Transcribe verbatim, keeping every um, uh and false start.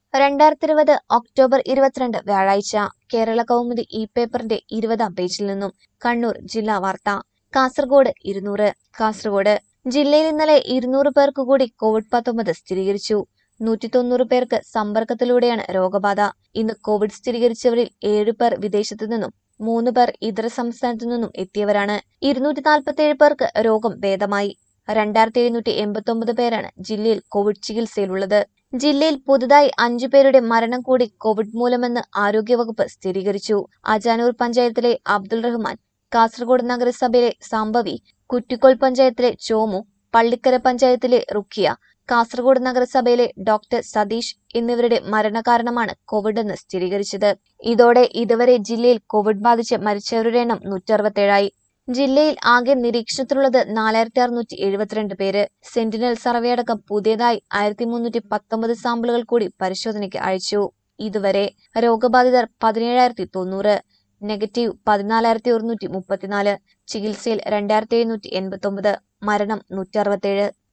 രണ്ടായിരത്തി ഇരുപത് ഒക്ടോബർ ഇരുപത്തിരണ്ട് വ്യാഴാഴ്ച കേരള കൗമുദി ഇ പേപ്പറിന്റെ ഇരുപതാം പേജിൽ നിന്നും കണ്ണൂർ ജില്ലാ വാർത്ത. കാസർഗോഡ് ഇരുന്നൂറ്. കാസർഗോഡ് ജില്ലയിൽ ഇന്നലെ ഇരുന്നൂറ് പേർക്ക് കൂടി കോവിഡ് പത്തൊമ്പത് സ്ഥിരീകരിച്ചു. നൂറ്റി തൊണ്ണൂറ് പേർക്ക് സമ്പർക്കത്തിലൂടെയാണ് രോഗബാധ. ഇന്ന് കോവിഡ് സ്ഥിരീകരിച്ചവരിൽ ഏഴു പേർ വിദേശത്തു നിന്നും മൂന്ന് പേർ ഇതര സംസ്ഥാനത്തു നിന്നും എത്തിയവരാണ്. ഇരുന്നൂറ്റി നാൽപ്പത്തിയേഴ് പേർക്ക് രോഗം ഭേദമായി. രണ്ടായിരത്തി എഴുന്നൂറ്റി എൺപത്തി ഒമ്പത് പേരാണ് ജില്ലയിൽ കോവിഡ് ചികിത്സയിലുള്ളത്. ജില്ലയിൽ പുതുതായി അഞ്ചു പേരുടെ മരണം കൂടി കോവിഡ് മൂലമെന്ന് ആരോഗ്യവകുപ്പ് സ്ഥിരീകരിച്ചു. അജാനൂർ പഞ്ചായത്തിലെ അബ്ദുൾ റഹ്മാൻ, കാസർഗോഡ് നഗരസഭയിലെ സംഭവി, കുറ്റിക്കോൽ പഞ്ചായത്തിലെ ചോമു, പള്ളിക്കര പഞ്ചായത്തിലെ റുക്കിയ, കാസർഗോഡ് നഗരസഭയിലെ ഡോക്ടർ സതീഷ് എന്നിവരുടെ മരണകാരണമാണ് കോവിഡ് എന്ന് സ്ഥിരീകരിച്ചത്. ഇതോടെ ഇതുവരെ ജില്ലയിൽ കോവിഡ് ബാധിച്ച് മരിച്ചവരുടെ എണ്ണം നൂറ്ററുപത്തേഴായി. ജില്ലയിൽ ആകെ നിരീക്ഷണത്തിലുള്ളത് നാലായിരത്തി അറുന്നൂറ്റി എഴുപത്തിരണ്ട് പേര്. സെന്റിനൽ സർവേ അടക്കം പുതിയതായി ആയിരത്തി മുന്നൂറ്റി പത്തൊമ്പത് സാമ്പിളുകൾ കൂടി പരിശോധനയ്ക്ക് അയച്ചു. ഇതുവരെ രോഗബാധിതർ പതിനേഴായിരത്തി തൊണ്ണൂറ്, നെഗറ്റീവ് പതിനാലായിരത്തി ഒരുന്നൂറ്റി മുപ്പത്തിനാല്, ചികിത്സയിൽ രണ്ടായിരത്തി എഴുന്നൂറ്റി എൺപത്തി ഒമ്പത്, മരണം നൂറ്റി അറുപത്തേഴ്.